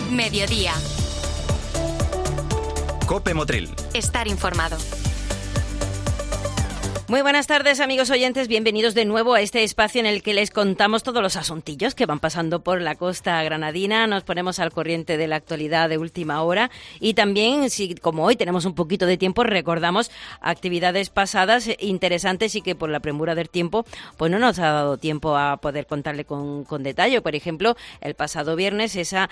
Mediodía. COPE Motril. Estar informado. Muy buenas tardes, amigos oyentes. Bienvenidos de nuevo a este espacio en el que les contamos todos los asuntillos que van pasando por la costa granadina. Nos ponemos al corriente de la actualidad de última hora y también, si como hoy tenemos un poquito de tiempo, recordamos actividades pasadas interesantes y que por la premura del tiempo pues no nos ha dado tiempo a poder contarle con detalle. Por ejemplo, el pasado viernes esa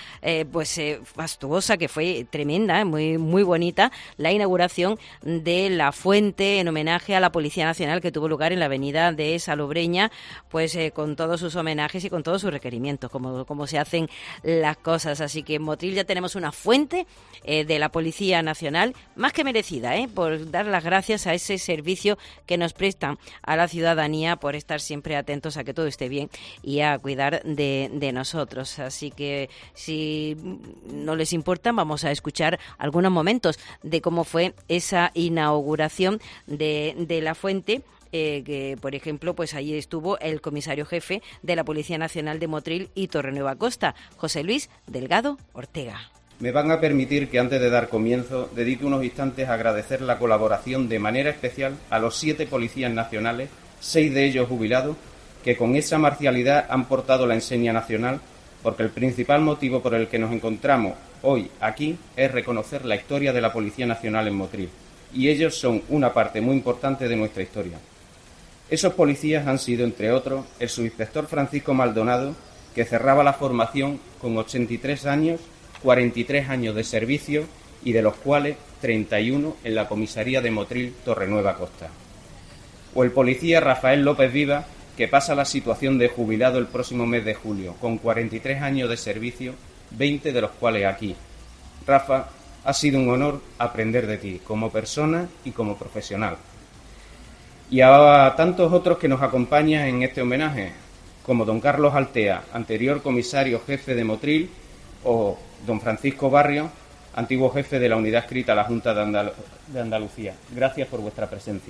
fastuosa, que fue tremenda, muy, muy bonita, la inauguración de la fuente en homenaje a la Policía Nacional que tuvo lugar en la avenida de Salobreña, pues con todos sus homenajes y con todos sus requerimientos, como se hacen las cosas. Así que en Motril ya tenemos una fuente de la Policía Nacional más que merecida, por dar las gracias a ese servicio que nos prestan a la ciudadanía, por estar siempre atentos a que todo esté bien y a cuidar de nosotros. Así que si no les importa, vamos a escuchar algunos momentos de cómo fue esa inauguración de la fuente. Que, por ejemplo, pues allí estuvo el comisario jefe de la Policía Nacional de Motril y Torrenueva Costa, José Luis Delgado Ortega. Me van a permitir que antes de dar comienzo dedique unos instantes a agradecer la colaboración de manera especial a los 7 policías nacionales, 6 de ellos jubilados, que con esa marcialidad han portado la enseña nacional, porque el principal motivo por el que nos encontramos hoy aquí es reconocer la historia de la Policía Nacional en Motril. Y ellos son una parte muy importante de nuestra historia. Esos policías han sido, entre otros, el subinspector Francisco Maldonado, que cerraba la formación con 83 años, 43 años de servicio y de los cuales 31 en la comisaría de Motril, Torrenueva Costa. O el policía Rafael López Viva, que pasa la situación de jubilado el próximo mes de julio, con 43 años de servicio, 20 de los cuales aquí. Rafa, ha sido un honor aprender de ti, como persona y como profesional. Y a tantos otros que nos acompañan en este homenaje, como don Carlos Altea, anterior comisario jefe de Motril, o don Francisco Barrio, antiguo jefe de la unidad adscrita a la Junta de Andalucía. Gracias por vuestra presencia.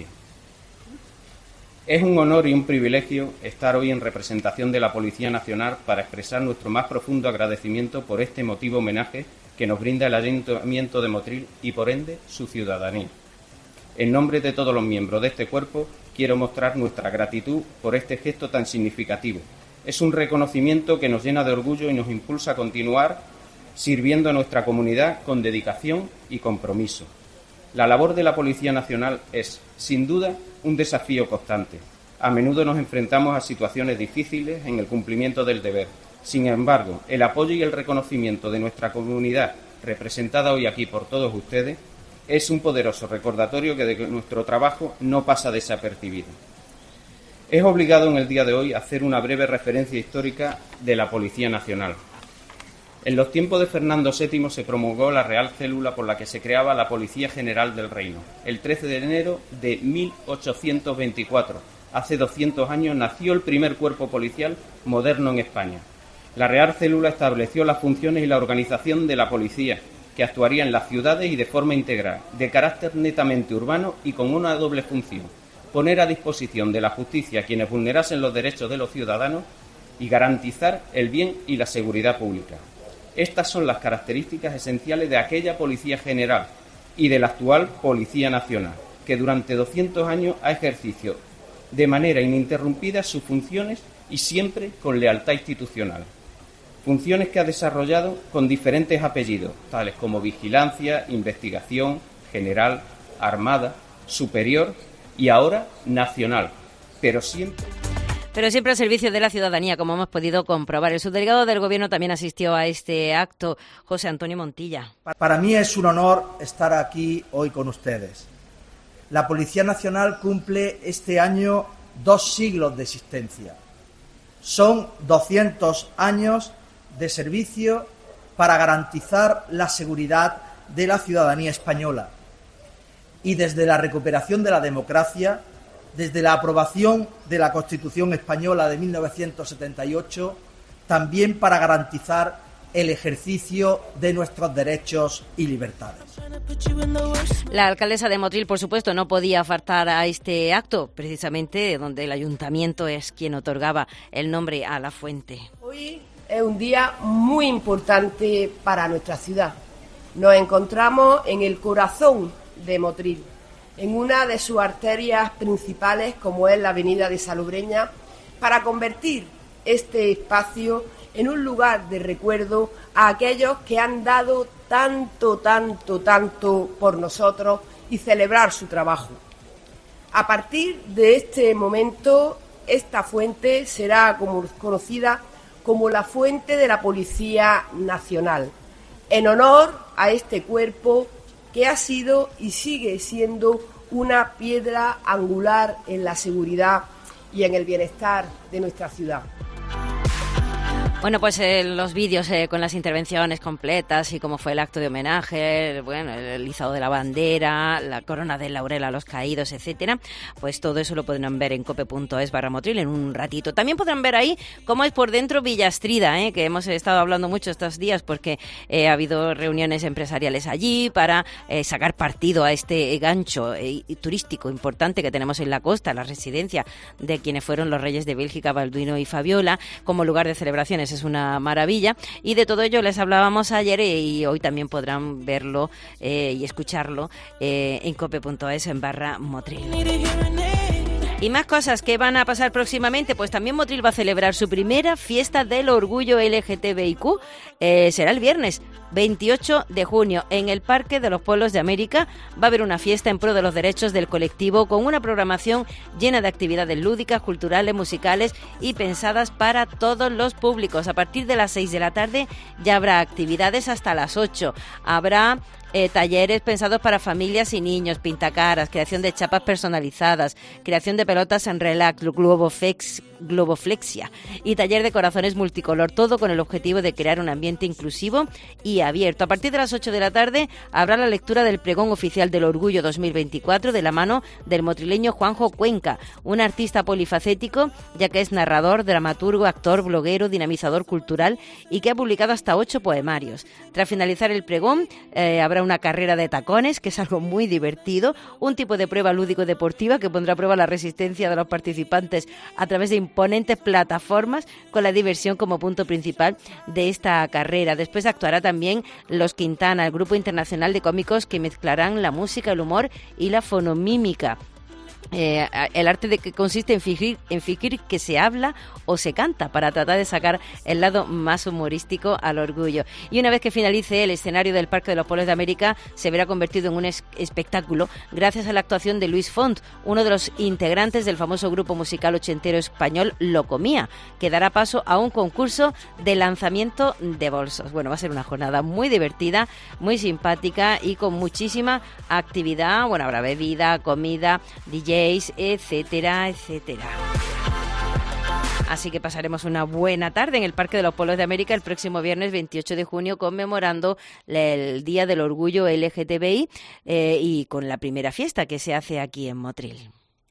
Es un honor y un privilegio estar hoy en representación de la Policía Nacional para expresar nuestro más profundo agradecimiento por este emotivo homenaje que nos brinda el Ayuntamiento de Motril y, por ende, su ciudadanía. En nombre de todos los miembros de este cuerpo, quiero mostrar nuestra gratitud por este gesto tan significativo. Es un reconocimiento que nos llena de orgullo y nos impulsa a continuar sirviendo a nuestra comunidad con dedicación y compromiso. La labor de la Policía Nacional es, sin duda, un desafío constante. A menudo nos enfrentamos a situaciones difíciles en el cumplimiento del deber. Sin embargo, el apoyo y el reconocimiento de nuestra comunidad, representada hoy aquí por todos ustedes, es un poderoso recordatorio que de nuestro trabajo no pasa desapercibido. Es obligado en el día de hoy hacer una breve referencia histórica de la Policía Nacional. En los tiempos de Fernando VII se promulgó la Real Célula por la que se creaba la Policía General del Reino. El 13 de enero de 1824, hace 200 años, nació el primer cuerpo policial moderno en España. La Real Célula estableció las funciones y la organización de la policía, que actuaría en las ciudades y de forma integral, de carácter netamente urbano y con una doble función: poner a disposición de la justicia a quienes vulnerasen los derechos de los ciudadanos y garantizar el bien y la seguridad pública. Estas son las características esenciales de aquella Policía General y de la actual Policía Nacional, que durante 200 años ha ejercido de manera ininterrumpida sus funciones y siempre con lealtad institucional. Funciones que ha desarrollado con diferentes apellidos, tales como vigilancia, investigación, general, armada, superior y ahora nacional, pero siempre al servicio de la ciudadanía, como hemos podido comprobar. El subdelegado del Gobierno también asistió a este acto, José Antonio Montilla. Para mí es un honor estar aquí hoy con ustedes. La Policía Nacional cumple este año 2 siglos de existencia. Son 200 años de servicio para garantizar la seguridad de la ciudadanía española. Y desde la recuperación de la democracia, desde la aprobación de la Constitución española de 1978, también para garantizar el ejercicio de nuestros derechos y libertades. La alcaldesa de Motril, por supuesto, no podía faltar a este acto, precisamente donde el ayuntamiento es quien otorgaba el nombre a la fuente. Hoy es un día muy importante para nuestra ciudad. Nos encontramos en el corazón de Motril, en una de sus arterias principales, como es la avenida de Salobreña, para convertir este espacio en un lugar de recuerdo a aquellos que han dado tanto por nosotros y celebrar su trabajo. A partir de este momento, esta fuente será conocida como la Fuente de la Policía Nacional, en honor a este cuerpo que ha sido y sigue siendo una piedra angular en la seguridad y en el bienestar de nuestra ciudad. Bueno, pues los vídeos con las intervenciones completas y cómo fue el acto de homenaje, bueno, el izado de la bandera, la corona de laurel a los caídos, etcétera, pues todo eso lo podrán ver en cope.es/Motril en un ratito. También podrán ver ahí cómo es por dentro Villastrida, que hemos estado hablando mucho estos días porque ha habido reuniones empresariales allí para sacar partido a este gancho turístico importante que tenemos en la costa, la residencia de quienes fueron los reyes de Bélgica, Balduino y Fabiola, como lugar de celebraciones. Es una maravilla y de todo ello les hablábamos ayer y hoy también podrán verlo y escucharlo en cope.es/Motril. Y más cosas que van a pasar próximamente, pues también Motril va a celebrar su primera fiesta del orgullo LGTBIQ, será el viernes 28 de junio en el Parque de los Pueblos de América. Va a haber una fiesta en pro de los derechos del colectivo con una programación llena de actividades lúdicas, culturales, musicales y pensadas para todos los públicos. A partir de las 6 de la tarde ya habrá actividades hasta las 8. Habrá talleres pensados para familias y niños, pintacaras, creación de chapas personalizadas, creación de pelotas en relax, globoflexia y taller de corazones multicolor, todo con el objetivo de crear un ambiente inclusivo y abierto. A partir de las 8 de la tarde habrá la lectura del pregón oficial del Orgullo 2024 de la mano del motrileño Juanjo Cuenca, un artista polifacético, ya que es narrador, dramaturgo, actor, bloguero, dinamizador cultural y que ha publicado hasta 8 poemarios. Tras finalizar el pregón, habrá una carrera de tacones, que es algo muy divertido, un tipo de prueba lúdico-deportiva que pondrá a prueba la resistencia de los participantes a través de imponentes plataformas, con la diversión como punto principal de esta carrera. Después actuará también Los Quintana, el grupo internacional de cómicos que mezclarán la música, el humor y la fonomímica. El arte de que consiste en fingir que se habla o se canta para tratar de sacar el lado más humorístico al orgullo. Y una vez que finalice, el escenario del Parque de los Pueblos de América se verá convertido en un espectáculo gracias a la actuación de Luis Font, uno de los integrantes del famoso grupo musical ochentero español Locomía, que dará paso a un concurso de lanzamiento de bolsos. Bueno, va a ser una jornada muy divertida, muy simpática y con muchísima actividad. Bueno, habrá bebida, comida, DJ, etcétera, etcétera. Así que pasaremos una buena tarde en el Parque de los Pueblos de América el próximo viernes 28 de junio conmemorando el Día del Orgullo LGTBI y con la primera fiesta que se hace aquí en Motril.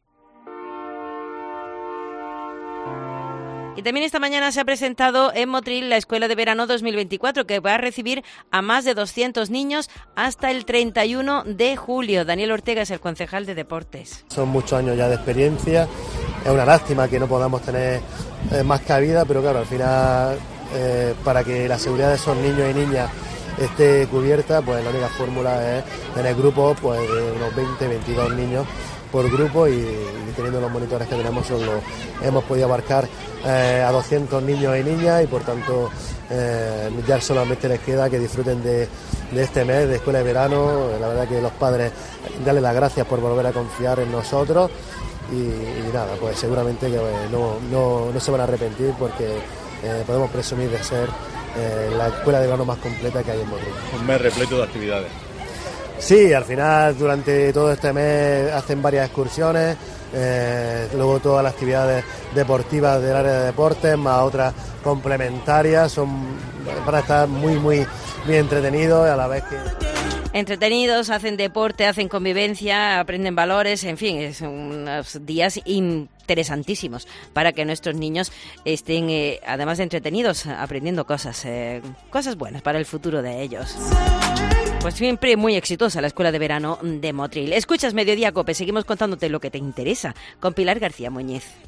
Y también esta mañana se ha presentado en Motril la Escuela de Verano 2024, que va a recibir a más de 200 niños hasta el 31 de julio. Daniel Ortega es el concejal de Deportes. Son muchos años ya de experiencia. Es una lástima que no podamos tener más cabida, pero claro, al final, para que la seguridad de esos niños y niñas esté cubierta, pues la única fórmula es tener grupos pues, de unos 20, 22 niños por grupo y teniendo los monitores que tenemos hemos podido abarcar a 200 niños y niñas y por tanto ya solamente les queda que disfruten de este mes de escuela de verano. La verdad que los padres darles las gracias por volver a confiar en nosotros y nada, pues seguramente que no se van a arrepentir porque podemos presumir de ser la escuela de verano más completa que hay en Motril. Un mes repleto de actividades. Sí, al final durante todo este mes hacen varias excursiones, luego todas las actividades deportivas del área de deportes, más otras complementarias, van a estar muy entretenidos a la vez que... Entretenidos, hacen deporte, hacen convivencia, aprenden valores, en fin, son unos días interesantísimos para que nuestros niños estén, además de entretenidos, aprendiendo cosas buenas para el futuro de ellos. Pues siempre muy exitosa la Escuela de Verano de Motril. Escuchas Mediodía Cope, seguimos contándote lo que te interesa con Pilar García Muñiz.